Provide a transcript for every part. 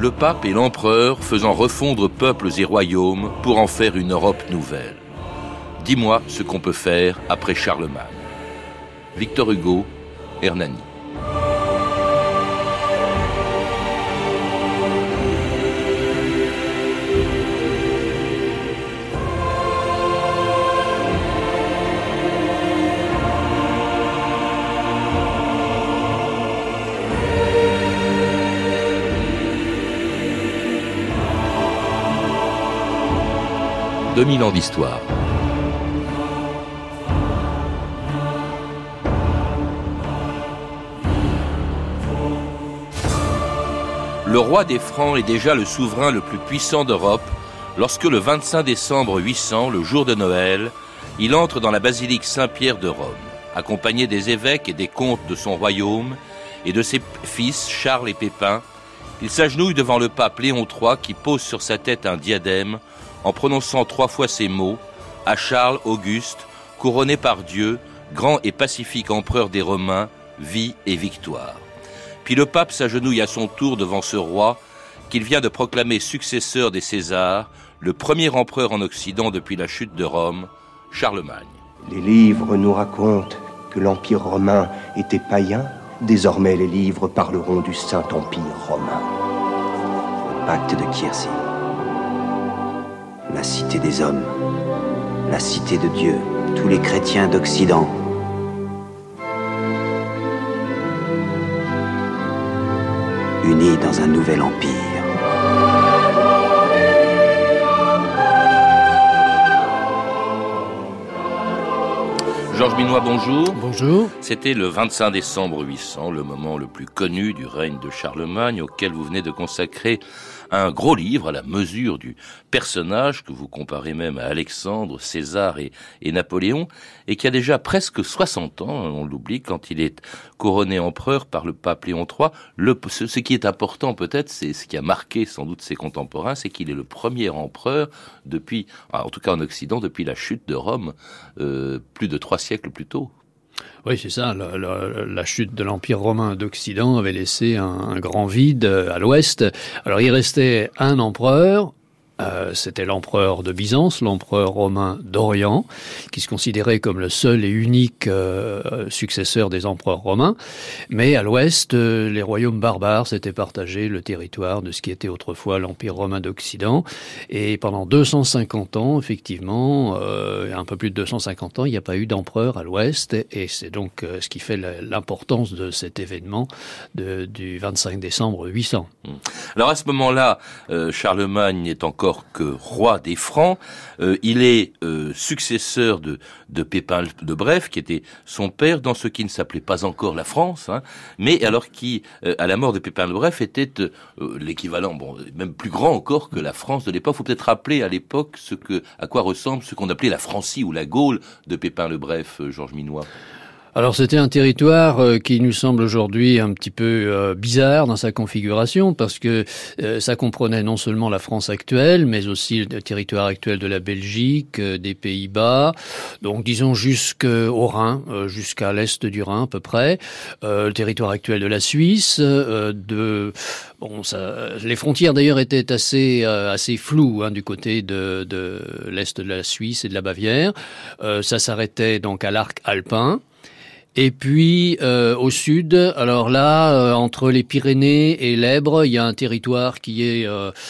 Le pape et l'empereur faisant refondre peuples et royaumes pour en faire une Europe nouvelle. Dis-moi ce qu'on peut faire après Charlemagne. Victor Hugo, Hernani. « 2000 ans d'histoire. Le roi des Francs est déjà le souverain le plus puissant d'Europe lorsque le 25 décembre 800, le jour de Noël, il entre dans la basilique Saint-Pierre de Rome, accompagné des évêques et des comtes de son royaume et de ses fils Charles et Pépin. Il s'agenouille devant le pape Léon III qui pose sur sa tête un diadème en prononçant 3 fois ces mots, à Charles Auguste, couronné par Dieu, grand et pacifique empereur des Romains, vie et victoire. Puis le pape s'agenouille à son tour devant ce roi qu'il vient de proclamer successeur des Césars, le premier empereur en Occident depuis la chute de Rome, Charlemagne. Les livres nous racontent que l'Empire romain était païen. Désormais, les livres parleront du Saint-Empire romain. Le pacte de Kiersey. La cité des hommes, la cité de Dieu, tous les chrétiens d'Occident. Unis dans un nouvel empire. Georges Binois, bonjour. Bonjour. C'était le 25 décembre 800, le moment le plus connu du règne de Charlemagne, auquel vous venez de consacrer un gros livre à la mesure du personnage que vous comparez même à Alexandre, César et Napoléon, et qui a déjà presque 60 ans, on l'oublie, quand il est couronné empereur par le pape Léon III. Ce qui est important peut-être, c'est ce qui a marqué sans doute ses contemporains, c'est qu'il est le premier empereur depuis, en tout cas en Occident, depuis la chute de Rome, plus de 3 siècles plus tôt. Oui, c'est ça. La chute de l'Empire romain d'Occident avait laissé un grand vide à l'ouest. Alors, il restait un empereur. C'était l'empereur de Byzance, l'empereur romain d'Orient, qui se considérait comme le seul et unique successeur des empereurs romains. Mais à l'ouest, les royaumes barbares s'étaient partagés le territoire de ce qui était autrefois l'Empire romain d'Occident. Et pendant 250 ans, effectivement, un peu plus de 250 ans, il n'y a pas eu d'empereur à l'ouest. Et c'est donc ce qui fait l'importance de cet événement du 25 décembre 800. Alors à ce moment-là, Charlemagne est encore que roi des Francs. Il est successeur de Pépin de Bref, qui était son père dans ce qui ne s'appelait pas encore la France, mais alors qui, à la mort de Pépin de Bref, était l'équivalent, même plus grand encore que la France de l'époque. Il faut peut-être rappeler à l'époque à quoi ressemble ce qu'on appelait la Francie ou la Gaule de Pépin le Bref, Georges Minois. Alors c'était un territoire qui nous semble aujourd'hui un petit peu bizarre dans sa configuration parce que ça comprenait non seulement la France actuelle mais aussi le territoire actuel de la Belgique, des Pays-Bas, donc disons jusqu'au Rhin, jusqu'à l'est du Rhin à peu près, le territoire actuel de la Suisse, les frontières d'ailleurs étaient assez floues du côté de l'est de la Suisse et de la Bavière. Ça s'arrêtait donc à l'arc alpin. Et puis au sud, alors là, entre les Pyrénées et l'Èbre, il y a un territoire qui est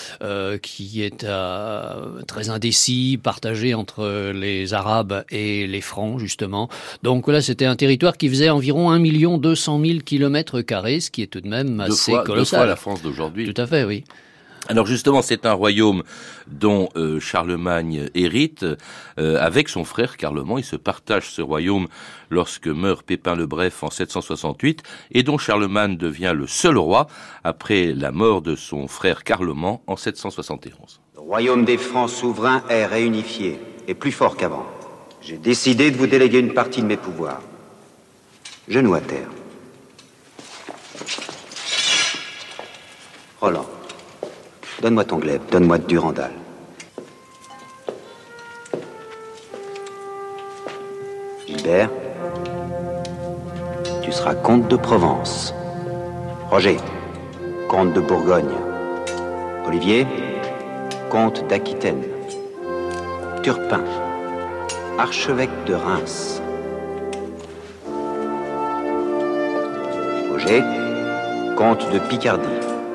très indécis, partagé entre les Arabes et les Francs justement. Donc là, c'était un territoire qui faisait environ 1 200 000 km², ce qui est tout de même assez colossal. 2 fois la France d'aujourd'hui. Tout à fait, oui. Alors justement, c'est un royaume dont Charlemagne hérite avec son frère Carloman. Il se partage ce royaume lorsque meurt Pépin le Bref en 768 et dont Charlemagne devient le seul roi après la mort de son frère Carloman en 771. Le royaume des Francs souverain est réunifié et plus fort qu'avant. J'ai décidé de vous déléguer une partie de mes pouvoirs. Genoux à terre. Roland. Donne-moi ton glaive, donne-moi de Durandal. Gilbert, tu seras comte de Provence. Roger, comte de Bourgogne. Olivier, comte d'Aquitaine. Turpin, archevêque de Reims. Roger, comte de Picardie.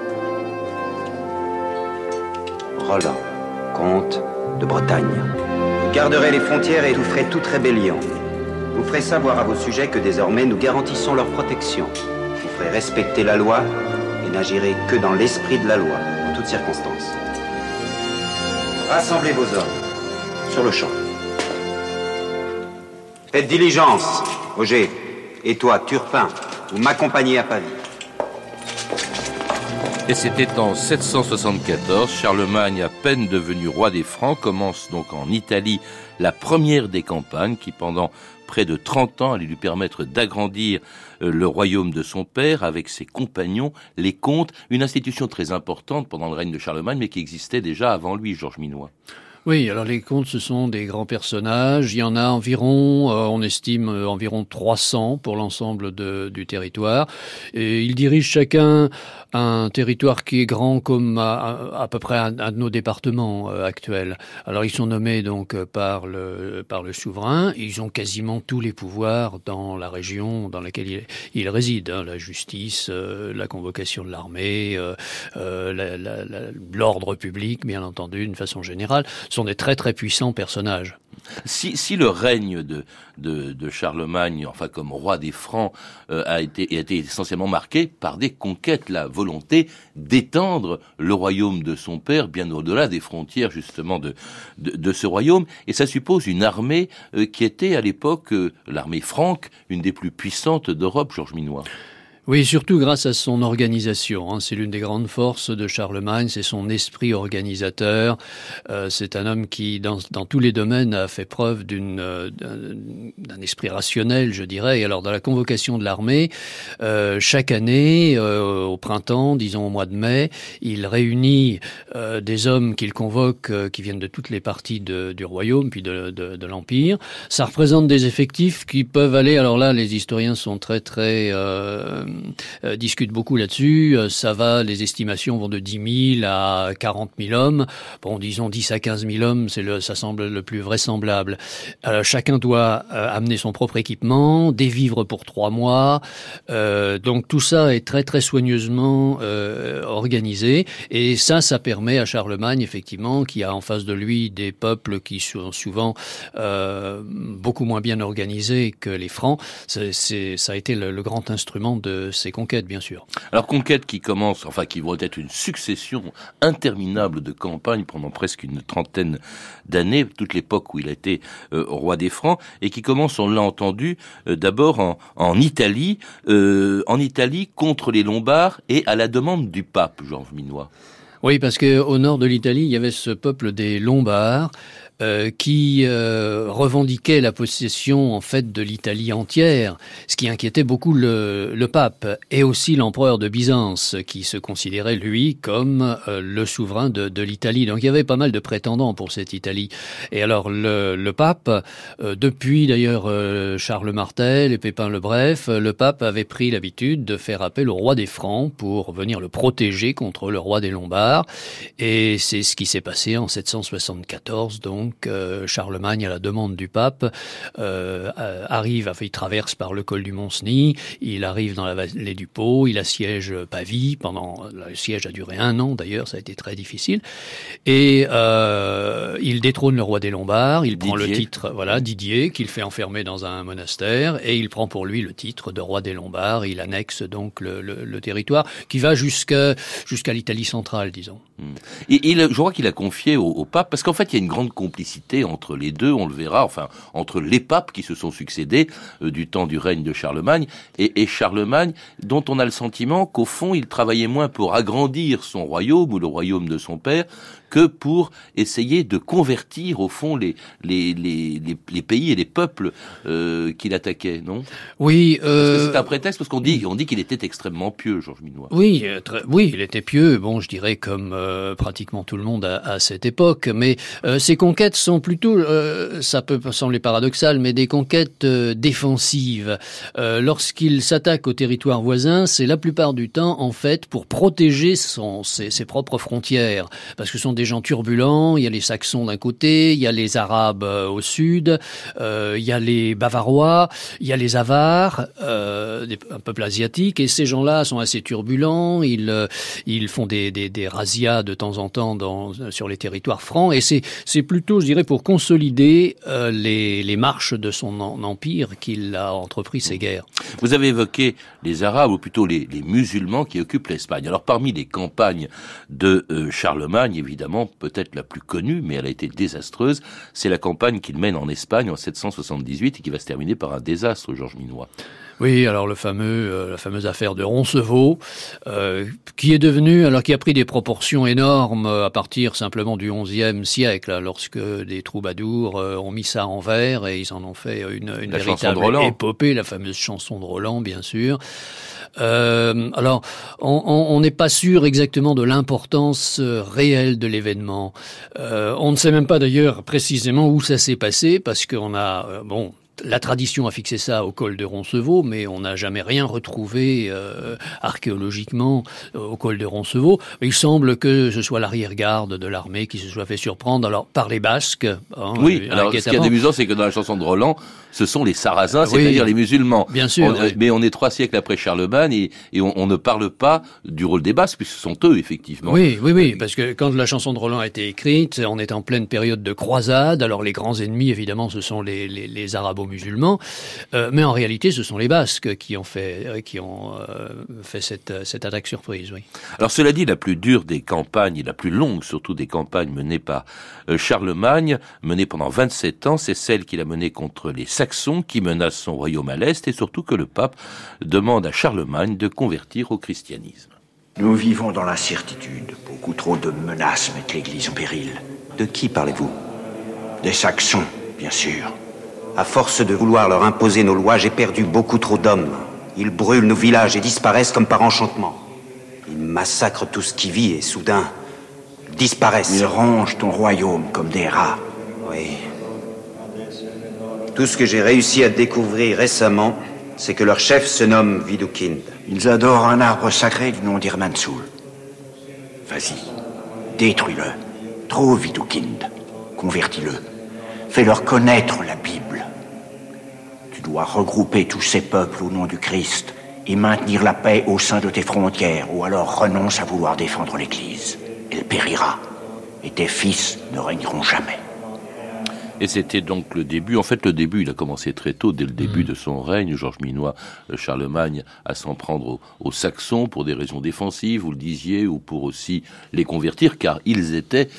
Roland, comte de Bretagne. Vous garderez les frontières et étoufferez toute rébellion. Vous ferez savoir à vos sujets que désormais nous garantissons leur protection. Vous ferez respecter la loi et n'agirez que dans l'esprit de la loi, en toutes circonstances. Rassemblez vos hommes, sur le champ. Faites diligence, Roger. Et toi, Turpin, vous m'accompagnez à Pavie. Et c'était en 774, Charlemagne, à peine devenu roi des Francs, commence donc en Italie la première des campagnes qui, pendant près de 30 ans, allait lui permettre d'agrandir le royaume de son père avec ses compagnons, les comtes, une institution très importante pendant le règne de Charlemagne, mais qui existait déjà avant lui, Georges Minois. Oui, alors les comtes, ce sont des grands personnages. Il y en a environ, on estime environ 300 pour l'ensemble du territoire. Et ils dirigent chacun un territoire qui est grand comme à peu près un de nos départements actuels. Alors ils sont nommés donc par le souverain. Ils ont quasiment tous les pouvoirs dans la région dans laquelle ils résident. Hein, la justice, la convocation de l'armée, l'ordre public, bien entendu, d'une façon générale, sont des très très puissants personnages. Si le règne de Charlemagne, enfin comme roi des Francs, a été essentiellement marqué par des conquêtes, la volonté d'étendre le royaume de son père bien au-delà des frontières justement de ce royaume, et ça suppose une armée qui était à l'époque l'armée franque, une des plus puissantes d'Europe, Georges Minois. Oui, surtout grâce à son organisation. Hein. C'est l'une des grandes forces de Charlemagne, c'est son esprit organisateur. C'est un homme qui, dans tous les domaines, a fait preuve d'un esprit rationnel, je dirais. Et alors, dans la convocation de l'armée, chaque année, au printemps, disons au mois de mai, il réunit des hommes qu'il convoque, qui viennent de toutes les parties du royaume, puis de l'Empire. Ça représente des effectifs qui peuvent aller, alors là, les historiens sont très, très... discutent beaucoup là-dessus. Ça va, les estimations vont de 10 000 à 40 000 hommes. Bon, disons 10 à 15 000 hommes, ça semble le plus vraisemblable. Chacun doit amener son propre équipement, des vivres pour 3 mois. Donc tout ça est très très soigneusement organisé. Et ça permet à Charlemagne, effectivement, qui a en face de lui des peuples qui sont souvent beaucoup moins bien organisés que les Francs. Ça a été le grand instrument de ces conquêtes, bien sûr. Alors, conquêtes qui commencent, enfin, qui vont être une succession interminable de campagnes pendant presque une trentaine d'années, toute l'époque où il a été roi des Francs, et qui commencent, on l'a entendu, d'abord en Italie contre les Lombards et à la demande du pape, Georges Minois. Oui, parce que au nord de l'Italie, il y avait ce peuple des Lombards, qui revendiquait la possession en fait de l'Italie entière, ce qui inquiétait beaucoup le pape et aussi l'empereur de Byzance, qui se considérait lui comme le souverain de l'Italie. Donc il y avait pas mal de prétendants pour cette Italie. Et alors le pape, depuis d'ailleurs Charles Martel et Pépin le Bref, le pape avait pris l'habitude de faire appel au roi des Francs pour venir le protéger contre le roi des Lombards. Et c'est ce qui s'est passé en 774, donc Charlemagne, à la demande du pape, il traverse par le col du Mont-Cenis, il arrive dans la vallée du Pô, il assiège Pavie, le siège a duré 1 an d'ailleurs, ça a été très difficile, et il détrône le roi des Lombards, il prend le titre, Didier, qu'il fait enfermer dans un monastère, et il prend pour lui le titre de roi des Lombards, il annexe donc le territoire, qui va jusqu'à l'Italie centrale, disons. Je crois qu'il a confié au pape, parce qu'en fait il y a une grande complicité entre les deux, on le verra, enfin entre les papes qui se sont succédés du temps du règne de Charlemagne et Charlemagne, dont on a le sentiment qu'au fond il travaillait moins pour agrandir son royaume ou le royaume de son père que pour essayer de convertir au fond les pays et les peuples qu'il attaquait, non? Oui. C'est un prétexte parce qu'on dit qu'il était extrêmement pieux, Georges Minois. Oui, oui, il était pieux. Bon, je dirais comme pratiquement tout le monde à cette époque. Mais ces conquêtes sont plutôt, ça peut sembler paradoxal, mais des conquêtes défensives. Lorsqu'il s'attaque au territoire voisin, c'est la plupart du temps en fait pour protéger ses propres frontières, parce que ce sont des gens turbulents. Il y a les Saxons d'un côté, il y a les Arabes au sud, il y a les Bavarois, il y a les Avars, un peuple asiatique, et ces gens-là sont assez turbulents. Ils font des razzias de temps en temps sur les territoires francs, et c'est plutôt, je dirais, pour consolider les marches de son empire qu'il a entrepris ces guerres. Vous avez évoqué les Arabes, ou plutôt les musulmans qui occupent l'Espagne. Alors parmi les campagnes de Charlemagne, évidemment, peut-être la plus connue, mais elle a été désastreuse, c'est la campagne qu'il mène en Espagne en 778 et qui va se terminer par un désastre, Georges Minois. Oui, alors la fameuse affaire de Roncevaux, qui est devenue, alors qui a pris des proportions énormes à partir simplement du XIe siècle, lorsque des troubadours ont mis ça en vers et ils en ont fait une véritable épopée, la fameuse chanson de Roland, bien sûr. Alors, on n'est pas sûr exactement de l'importance réelle de l'événement. On ne sait même pas d'ailleurs précisément où ça s'est passé, parce qu'on a, la tradition a fixé ça au col de Roncevaux, mais on n'a jamais rien retrouvé archéologiquement au col de Roncevaux. Il semble que ce soit l'arrière-garde de l'armée qui se soit fait surprendre par les Basques. Oui, alors ce qui est amusant, c'est que dans la chanson de Roland, ce sont les Sarrasins, c'est-à-dire les musulmans. Bien sûr. Mais on est 3 siècles après Charlemagne et on ne parle pas du rôle des Basques, puisque ce sont eux, effectivement. Oui, parce que quand la chanson de Roland a été écrite, on est en pleine période de croisade. Alors les grands ennemis, évidemment, ce sont les arabo-musulmans, mais en réalité, ce sont les Basques qui ont fait cette attaque surprise. Oui. Alors cela dit, la plus dure des campagnes, et la plus longue surtout des campagnes menées par Charlemagne, menée pendant 27 ans, c'est celle qu'il a menée contre les Saxons qui menacent son royaume à l'est, et surtout que le pape demande à Charlemagne de convertir au christianisme. Nous vivons dans l'incertitude. Beaucoup trop de menaces mettent l'Église en péril. De qui parlez-vous? Des Saxons, bien sûr. À force de vouloir leur imposer nos lois, j'ai perdu beaucoup trop d'hommes. Ils brûlent nos villages et disparaissent comme par enchantement. Ils massacrent tout ce qui vit et soudain disparaissent. Ils rongent ton royaume comme des rats. Oui. Tout ce que j'ai réussi à découvrir récemment, c'est que leur chef se nomme Widukind. Ils adorent un arbre sacré du nom d'Irmansul. Vas-y, détruis-le. Trouve Widukind. Convertis-le. Fais-leur connaître la Bible. Tu dois regrouper tous ces peuples au nom du Christ et maintenir la paix au sein de tes frontières, ou alors renonce à vouloir défendre l'Église. Elle périra, et tes fils ne régneront jamais. Et c'était donc le début. En fait, le début, il a commencé très tôt, dès le début de son règne. Georges Minois, Charlemagne, à s'en prendre aux Saxons pour des raisons défensives, vous le disiez, ou pour aussi les convertir, car ils étaient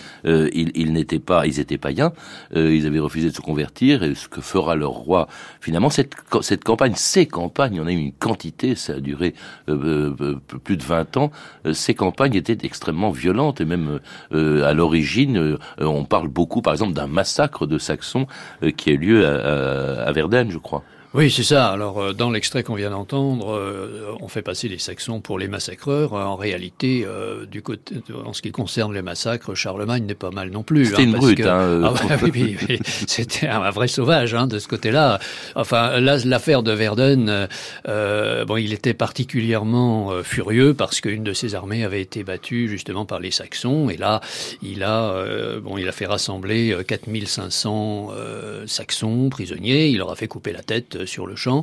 païens. Ils avaient refusé de se convertir. Et ce que fera leur roi, finalement, ces campagnes, il y en a eu une quantité, ça a duré plus de 20 ans. Ces campagnes étaient extrêmement violentes, et même à l'origine, on parle beaucoup, par exemple, d'un massacre de Saxons qui a eu lieu à Verden, je crois. Oui, c'est ça. Alors, dans l'extrait qu'on vient d'entendre, on fait passer les Saxons pour les massacreurs. En réalité, en ce qui concerne les massacres, Charlemagne n'est pas mal non plus. C'était une brute. Oui, c'était un vrai sauvage de ce côté-là. Enfin, là, l'affaire de Verden, il était particulièrement furieux parce qu'une de ses armées avait été battue justement par les Saxons. Et là, il a fait rassembler 4500 Saxons prisonniers. Il leur a fait couper la tête sur le champ.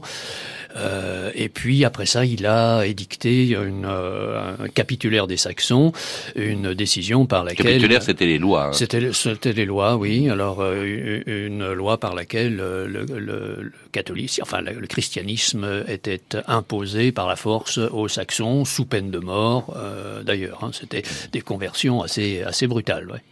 Et puis après ça, il a édicté un capitulaire des Saxons, une décision par laquelle... Capitulaire, c'était les lois. C'était les lois, oui. Alors une loi par laquelle le christianisme était imposé par la force aux Saxons sous peine de mort. D'ailleurs, c'était des conversions assez brutales. Ouais.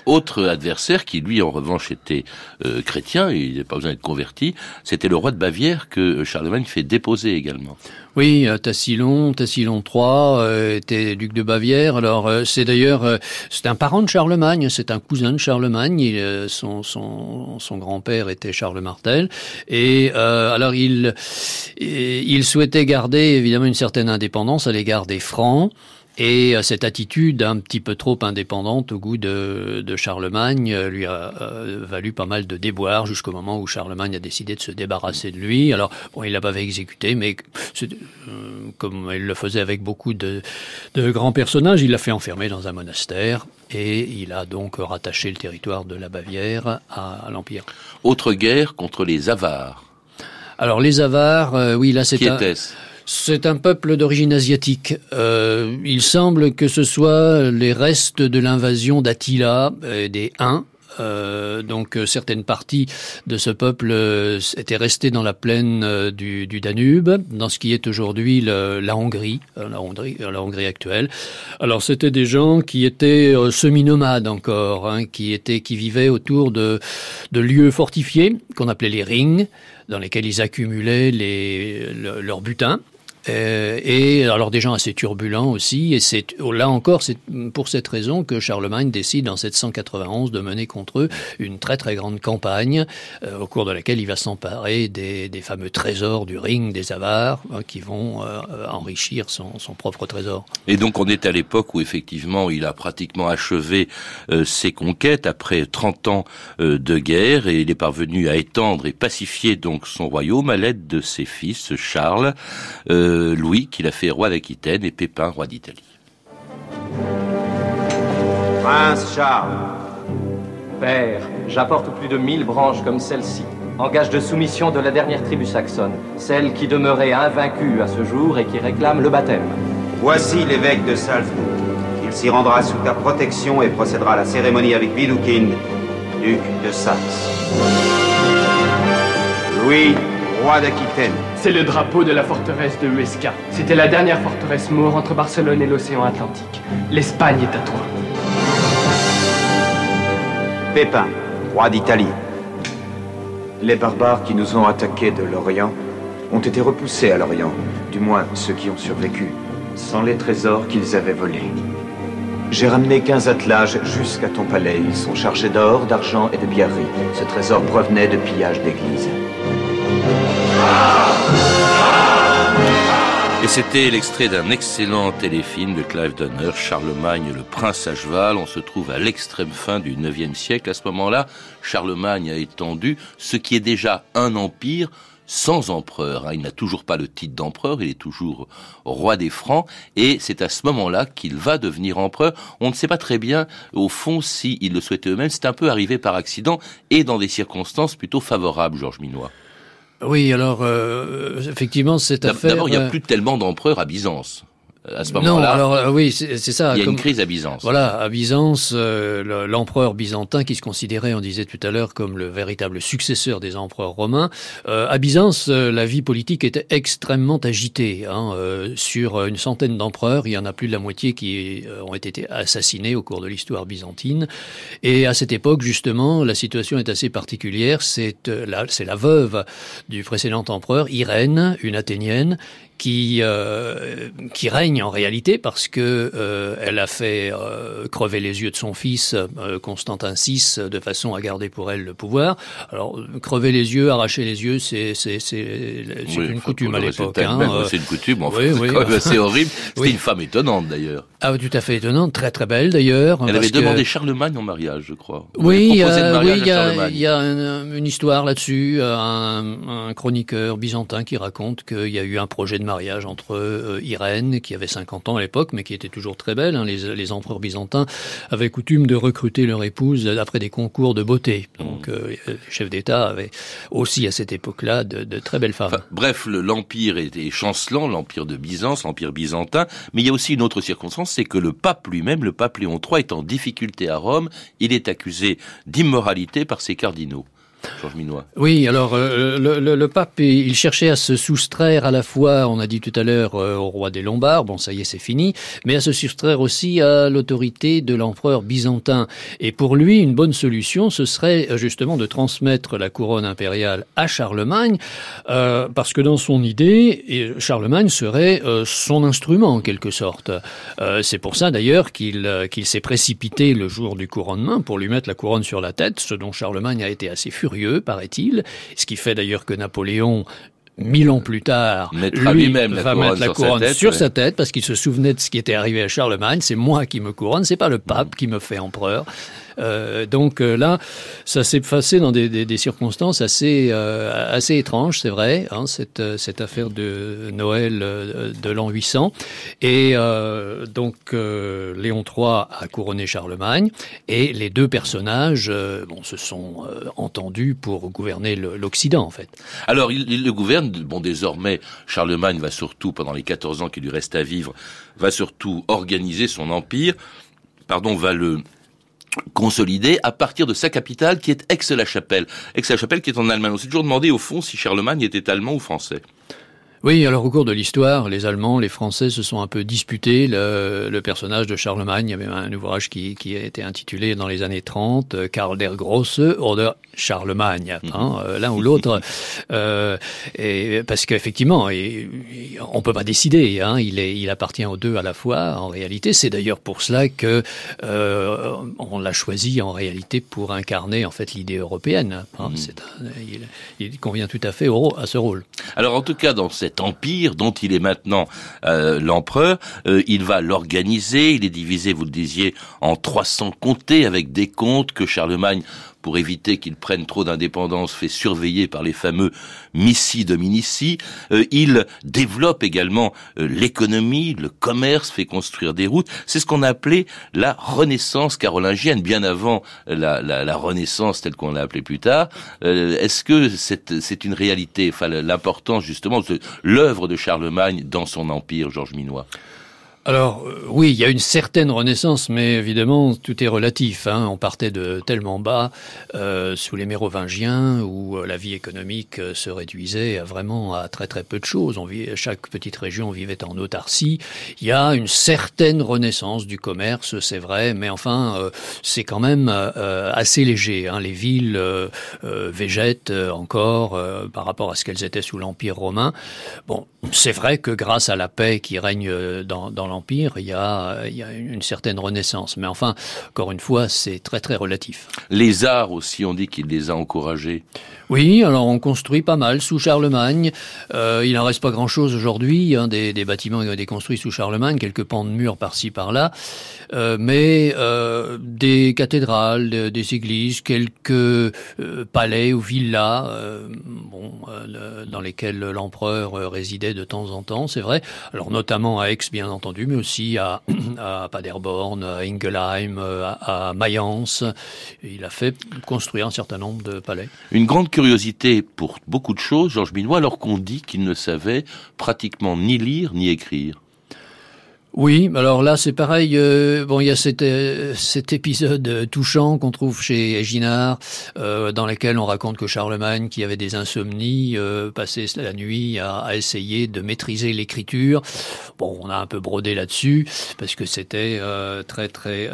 Autre adversaire qui, lui, en revanche, était chrétien, et il n'avait pas besoin d'être converti, c'était le roi de Bavière que Charlemagne fait déposer également. Oui, Tassilon III était duc de Bavière. Alors c'est d'ailleurs c'est un parent de Charlemagne, c'est un cousin de Charlemagne. Son grand-père était Charles Martel, et alors il souhaitait garder évidemment une certaine indépendance à l'égard des Francs. Et cette attitude un petit peu trop indépendante au goût de Charlemagne lui a valu pas mal de déboires jusqu'au moment où Charlemagne a décidé de se débarrasser de lui. Alors, bon, il l'a pas fait exécuter, mais comme il le faisait avec beaucoup de grands personnages, il l'a fait enfermer dans un monastère et il a donc rattaché le territoire de la Bavière à l'Empire. Autre guerre contre les Avars. Alors, les Avars, oui, là c'est Qui était-ce ? C'est un peuple d'origine asiatique. Il semble que ce soit les restes de l'invasion d'Attila des Huns. Donc certaines parties de ce peuple étaient restées dans la plaine du Danube, dans ce qui est aujourd'hui la Hongrie actuelle. Alors c'était des gens qui étaient semi-nomades encore, qui vivaient autour de lieux fortifiés qu'on appelait les rings, dans lesquels ils accumulaient leur butin. Et alors des gens assez turbulents aussi, et c'est là encore c'est pour cette raison que Charlemagne décide en 791 de mener contre eux une très très grande campagne au cours de laquelle il va s'emparer des fameux trésors du Ring des Avars qui vont enrichir son propre trésor. Et donc on est à l'époque où effectivement il a pratiquement achevé ses conquêtes après 30 ans de guerre, et il est parvenu à étendre et pacifier donc son royaume à l'aide de ses fils Charles, Louis, qu'il a fait roi d'Aquitaine, et Pépin, roi d'Italie. Prince Charles. Père, j'apporte plus de 1000 branches comme celle-ci, en gage de soumission de la dernière tribu saxonne, celle qui demeurait invaincue à ce jour et qui réclame le baptême. Voici l'évêque de Salzbourg. Il s'y rendra sous ta protection et procédera à la cérémonie avec Widukind, duc de Saxe. Louis, roi d'Aquitaine. C'est le drapeau de la forteresse de Huesca. C'était la dernière forteresse maure entre Barcelone et l'océan Atlantique. L'Espagne est à toi. Pépin, roi d'Italie. Les barbares qui nous ont attaqués de l'Orient ont été repoussés à l'Orient, du moins ceux qui ont survécu, sans les trésors qu'ils avaient volés. J'ai ramené 15 attelages jusqu'à ton palais. Ils sont chargés d'or, d'argent et de pierreries. Ce trésor provenait de pillages d'églises. Et c'était l'extrait d'un excellent téléfilm de Clive Donner, Charlemagne, le prince à cheval. On se trouve à l'extrême fin du IXe siècle. À ce moment-là, Charlemagne a étendu ce qui est déjà un empire sans empereur. Il n'a toujours pas le titre d'empereur, il est toujours roi des Francs, et c'est à ce moment-là qu'il va devenir empereur. On ne sait pas très bien, au fond, s'il le souhaitait eux-mêmes. C'est un peu arrivé par accident et dans des circonstances plutôt favorables, Georges Minois. Oui, alors effectivement, cette affaire... D'abord, il n'y a plus tellement d'empereurs à Byzance. À ce moment-là, non, alors oui, c'est ça. Il y a une crise à Byzance. Voilà, à Byzance, l'empereur byzantin, qui se considérait, on disait tout à l'heure, comme le véritable successeur des empereurs romains, à Byzance, la vie politique était extrêmement agitée. Sur une centaine d'empereurs, il y en a plus de la moitié qui ont été assassinés au cours de l'histoire byzantine. Et à cette époque, justement, la situation est assez particulière. C'est la veuve du précédent empereur, Irène, une Athénienne, qui règne en réalité parce que elle a fait crever les yeux de son fils Constantin VI de façon à garder pour elle le pouvoir. Alors crever les yeux, arracher les yeux, c'est une coutume à l'époque. C'est une coutume. Enfin, c'est horrible. C'était une femme étonnante d'ailleurs. Ah, tout à fait étonnante, très très belle d'ailleurs. Elle avait demandé Charlemagne en mariage, je crois. Oui, il y a une histoire là-dessus, un chroniqueur byzantin qui raconte qu'il y a eu un projet de mariage entre Irène, qui avait 50 ans à l'époque, mais qui était toujours très belle. Les empereurs byzantins avaient coutume de recruter leur épouse après des concours de beauté. Donc, les chefs d'État avaient aussi à cette époque-là de très belles femmes. Enfin, bref, l'empire était chancelant, l'empire de Byzance, l'empire byzantin. Mais il y a aussi une autre circonstance, c'est que le pape lui-même, le pape Léon III, est en difficulté à Rome. Il est accusé d'immoralité par ses cardinaux. Georges Minois. Oui, alors le pape, il cherchait à se soustraire à la fois, on a dit tout à l'heure, au roi des Lombards, bon ça y est c'est fini, mais à se soustraire aussi à l'autorité de l'empereur byzantin. Et pour lui, une bonne solution, ce serait justement de transmettre la couronne impériale à Charlemagne, parce que dans son idée, Charlemagne serait son instrument en quelque sorte. C'est pour ça d'ailleurs qu'il s'est précipité le jour du couronnement pour lui mettre la couronne sur la tête, ce dont Charlemagne a été assez furieux, paraît-il, ce qui fait d'ailleurs que Napoléon, 1000 ans plus tard, lui-même va mettre la couronne sur sa tête parce qu'il se souvenait de ce qui était arrivé à Charlemagne. C'est moi qui me couronne, c'est pas le pape qui me fait empereur. Donc là, ça s'est passé dans des circonstances assez étranges, c'est vrai, hein, cette affaire de Noël de l'an 800. Et donc Léon III a couronné Charlemagne, et les deux personnages se sont entendus pour gouverner l'Occident, en fait. Alors, il le gouverne. Bon, désormais, Charlemagne va surtout, pendant les 14 ans qui lui restent à vivre, va surtout organiser son empire, va le consolidé à partir de sa capitale qui est Aix-la-Chapelle. Aix-la-Chapelle qui est en Allemagne. On s'est toujours demandé au fond si Charlemagne était allemand ou français. Oui, alors au cours de l'histoire, les Allemands, les Français se sont un peu disputés le personnage de Charlemagne. Il y avait un ouvrage qui a été intitulé dans les années 30, Karl der Große oder Charlemagne, l'un ou l'autre. Et parce qu'effectivement, on peut pas décider. Hein, il appartient aux deux à la fois. En réalité, c'est d'ailleurs pour cela que on l'a choisi en réalité pour incarner en fait l'idée européenne. Hein, il convient tout à fait à ce rôle. Alors en tout cas, dans cet empire dont il est maintenant l'empereur, il va l'organiser, il est divisé, vous le disiez, en 300 comtés avec des comtes que Charlemagne, pour éviter qu'ils prennent trop d'indépendance, fait surveiller par les fameux missi dominici. Il développe également l'économie, le commerce, fait construire des routes. C'est ce qu'on a appelé la Renaissance carolingienne, bien avant la Renaissance telle qu'on l'a appelée plus tard. Est-ce que c'est une réalité, l'importance justement de l'œuvre de Charlemagne dans son empire, Georges Minois? Alors oui, il y a une certaine renaissance, mais évidemment tout est relatif. Hein. On partait de tellement bas sous les Mérovingiens où la vie économique se réduisait à très très peu de choses. Chaque petite région vivait en autarcie. Il y a une certaine renaissance du commerce, c'est vrai, mais enfin c'est quand même assez léger. Hein. Les villes végètent encore par rapport à ce qu'elles étaient sous l'Empire romain. Bon, c'est vrai que grâce à la paix qui règne dans l'Empire, il y a une certaine renaissance. Mais enfin, encore une fois, c'est très très relatif. Les arts aussi, on dit qu'il les a encouragés. Oui, alors on construit pas mal sous Charlemagne. Il n'en reste pas grand-chose aujourd'hui, hein, des bâtiments qui ont été construits sous Charlemagne, quelques pans de murs par-ci par-là, mais des cathédrales, des églises, quelques palais ou villas, dans lesquels l'empereur résidait de temps en temps, c'est vrai. Alors notamment à Aix, bien entendu, mais aussi à Paderborn, à Ingelheim, à Mayence. Il a fait construire un certain nombre de palais. Une grande curiosité pour beaucoup de choses, Georges Minois, alors qu'on dit qu'il ne savait pratiquement ni lire ni écrire. Oui, alors là c'est pareil. Il y a cet épisode touchant qu'on trouve chez Eginhard, dans lequel on raconte que Charlemagne, qui avait des insomnies, passait la nuit à essayer de maîtriser l'écriture. Bon, on a un peu brodé là-dessus parce que c'était très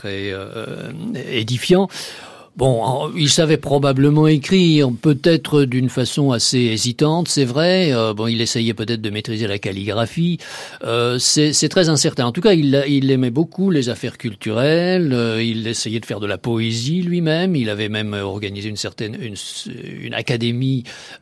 édifiant. Bon, il savait probablement écrire, peut-être d'une façon assez hésitante, c'est vrai. Il essayait peut-être de maîtriser la calligraphie. C'est très incertain. En tout cas, il aimait beaucoup les affaires culturelles. Il essayait de faire de la poésie lui-même. Il avait même organisé une académie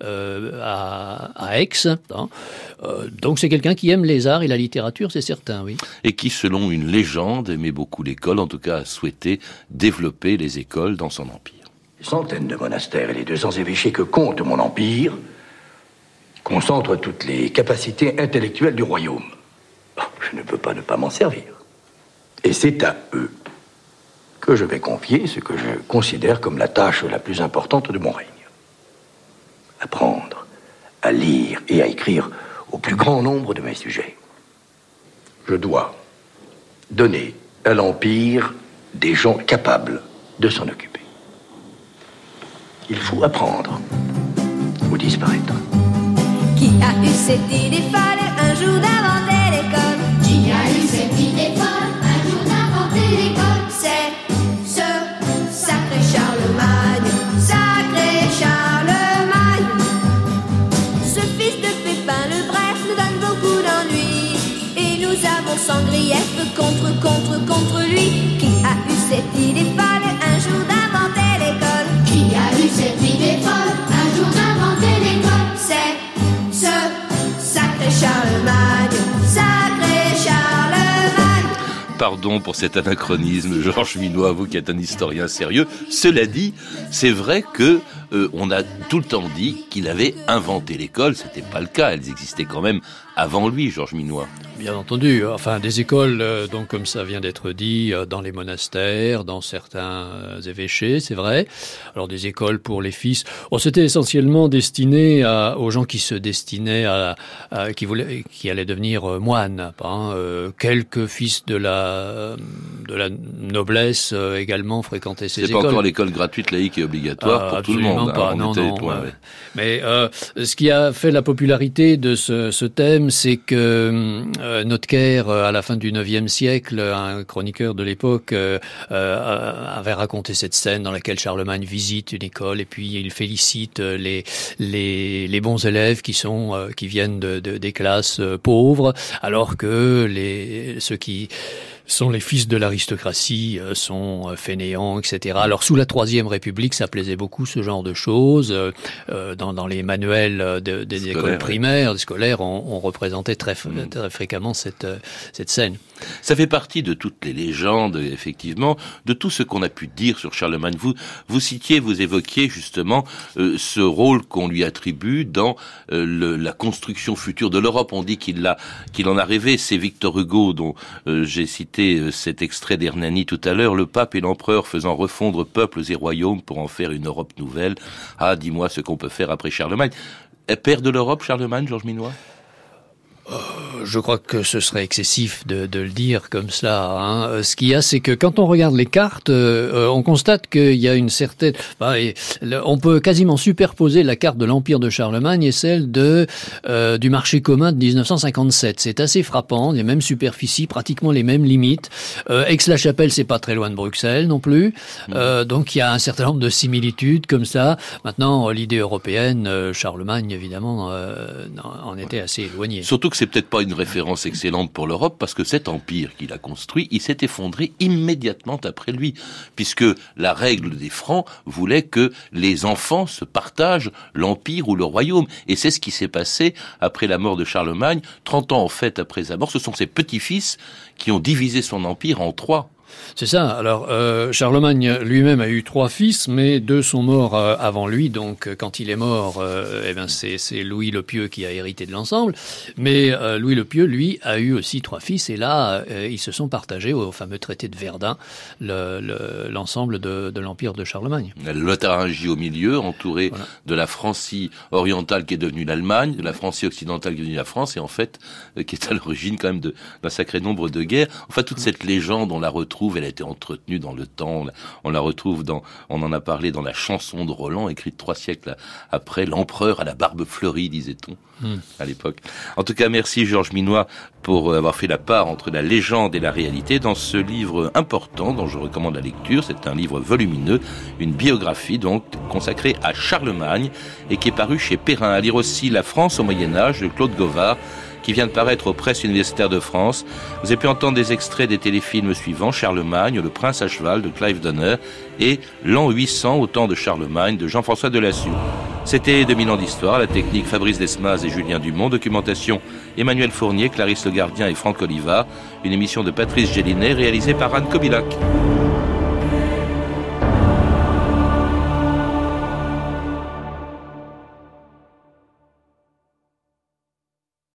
à Aix. Hein. Donc c'est quelqu'un qui aime les arts et la littérature, c'est certain, oui. Et qui, selon une légende, aimait beaucoup l'école, en tout cas a souhaité développer les écoles dans son empire. Les centaines de monastères et les 200 évêchés que compte mon empire concentrent toutes les capacités intellectuelles du royaume. Je ne peux pas ne pas m'en servir. Et c'est à eux que je vais confier ce que je considère comme la tâche la plus importante de mon règne. Apprendre à lire et à écrire au plus grand nombre de mes sujets. Je dois donner à l'Empire des gens capables de s'en occuper. Il faut apprendre ou disparaître. Qui a eu cette idée folle un jour d'inventer l'école? Qui a eu cette idée folle un jour d'inventer l'école? C'est ce sacré Charlemagne, sacré Charlemagne. Ce fils de Pépin le Bref nous donne beaucoup d'ennuis, et nous avons sans grief contre lui. Qui a eu cette idée folle un jour d'inventer l'école? Qui a eu cette idée folle un jour d'inventer l'école? C'est ce sacré Charlemagne, sacré Charlemagne. Pardon pour cet anachronisme, Georges Minois, vous qui êtes un historien sérieux. Cela dit, c'est vrai que on a tout le temps dit qu'il avait inventé l'école. C'était pas le cas, elles existaient quand même avant lui, Georges Minois. Bien entendu, enfin des écoles, donc comme ça vient d'être dit, dans les monastères, dans certains évêchés, c'est vrai. Alors des écoles pour les fils, c'était essentiellement destiné aux gens qui se destinaient qui allaient devenir moines. Quelques fils de la noblesse également fréquentaient ces écoles. C'est pas encore l'école gratuite, laïque et obligatoire pour tout le monde. Pas, non. Mais ce qui a fait la popularité de ce thème, c'est que Notker, à la fin du IXe siècle, un chroniqueur de l'époque, avait raconté cette scène dans laquelle Charlemagne visite une école et puis il félicite les bons élèves qui viennent des classes pauvres, alors que ceux qui sont les fils de l'aristocratie, sont fainéants, etc. Alors sous la Troisième République, ça plaisait beaucoup ce genre de choses. Dans les manuels des écoles primaires, des scolaires, on représentait très fréquemment cette scène. Ça fait partie de toutes les légendes, effectivement, de tout ce qu'on a pu dire sur Charlemagne. Vous évoquiez justement ce rôle qu'on lui attribue dans la construction future de l'Europe. On dit qu'il en a rêvé. C'est Victor Hugo dont j'ai cité cet extrait d'Hernani tout à l'heure, le pape et l'empereur faisant refondre peuples et royaumes pour en faire une Europe nouvelle. Ah, dis-moi ce qu'on peut faire après Charlemagne. Père de l'Europe, Charlemagne, Georges Minois? Je crois que ce serait excessif de le dire comme cela. Ce qu'il y a, c'est que quand on regarde les cartes, on constate qu'il y a une certaine... on peut quasiment superposer la carte de l'Empire de Charlemagne et celle du marché commun de 1957. C'est assez frappant, les mêmes superficies, pratiquement les mêmes limites. Aix-la-Chapelle, c'est pas très loin de Bruxelles non plus. Donc il y a un certain nombre de similitudes comme ça. Maintenant, l'idée européenne, Charlemagne, évidemment, en était assez éloignée. Surtout que c'est peut-être pas une référence excellente pour l'Europe, parce que cet empire qu'il a construit, il s'est effondré immédiatement après lui, puisque la règle des Francs voulait que les enfants se partagent l'empire ou le royaume. Et c'est ce qui s'est passé après la mort de Charlemagne. 30 ans en fait après sa mort, ce sont ses petits-fils qui ont divisé son empire en 3. C'est ça. Alors, Charlemagne lui-même a eu 3 fils, mais 2 sont morts avant lui. Donc, quand il est mort, c'est Louis le Pieux qui a hérité de l'ensemble. Mais Louis le Pieux, lui, a eu aussi 3 fils. Et là, ils se sont partagés au fameux traité de Verdun l'ensemble de l'empire de Charlemagne. La Lotharingie au milieu, entourée de la Francie orientale qui est devenue l'Allemagne, de la Francie occidentale qui est devenue la France, et en fait, qui est à l'origine quand même d'un sacré nombre de guerres. Enfin, toute cette légende, on la retrouve, elle a été entretenue dans le temps, on la retrouve on en a parlé dans la chanson de Roland, écrite 3 siècles après, l'empereur à la barbe fleurie, disait-on, à l'époque. En tout cas, merci Georges Minois pour avoir fait la part entre la légende et la réalité dans ce livre important dont je recommande la lecture. C'est un livre volumineux, une biographie donc consacrée à Charlemagne et qui est paru chez Perrin. À lire aussi La France au Moyen-Âge de Claude Gauvard, qui vient de paraître aux presses universitaires de France. Vous avez pu entendre des extraits des téléfilms suivants: Charlemagne, Le Prince à cheval de Clive Donner et L'an 800 au temps de Charlemagne de Jean-François Delassue. C'était 2000 ans d'histoire, la technique Fabrice Desmas et Julien Dumont, documentation Emmanuel Fournier, Clarisse Le Gardien et Franck Olivard, une émission de Patrice Gélinet réalisée par Anne Kobilac.